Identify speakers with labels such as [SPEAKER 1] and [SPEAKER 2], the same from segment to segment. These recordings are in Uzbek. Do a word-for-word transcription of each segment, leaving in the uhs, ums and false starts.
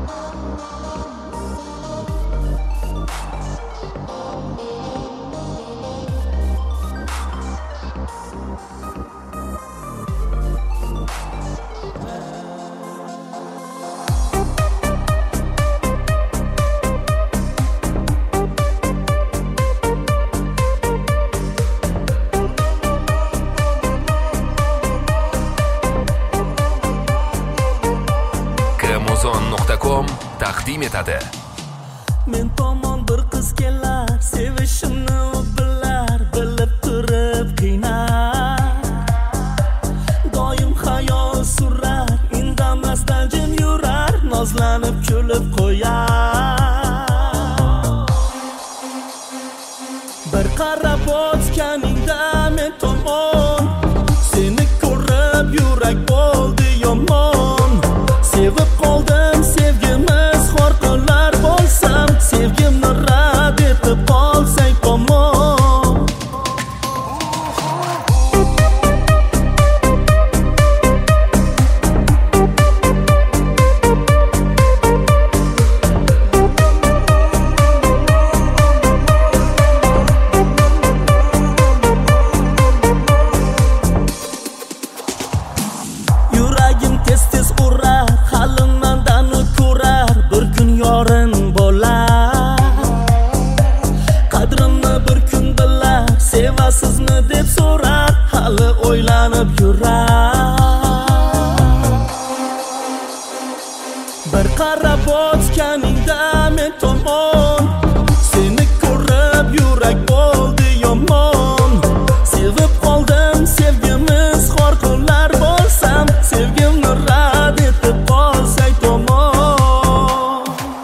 [SPEAKER 1] taqdim etadi.
[SPEAKER 2] Men tomon bir qiz kelar, sevishimni u bilar, bilib turib qiynar. Doim xayol surar, indamasdan jim yurar, nozlanib kulib qo'yar. Bir qarab o'tganingda men tomon, seni ko'rib yurak bo'ldi yomon. Sevib qoldim, sevgimiz xor qilar bo'lsam, sevgimni rad etib qolsang tomon. Yuragim tez-tez urar, halimdan u ko'rar, bir kun yorin bo'lar. Qadrimni bir kun bilar, sevasizmi deb so'rar, hali o'ylanib yurar. Bir qarab o'tganingda men tomon, seni ko'rib yurak bo'ldi yomon. Sevib qoldim, sevgimiz xor qilar bo'lsam, sevgimni rad etib qolsang tomon.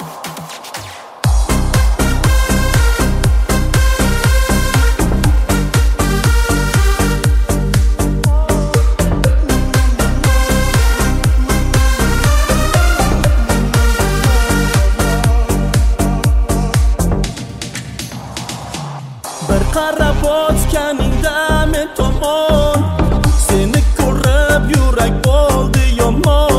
[SPEAKER 2] Bir qarab o'tganingda men tomon, seni ko'rib yurak bo'ldi yomon.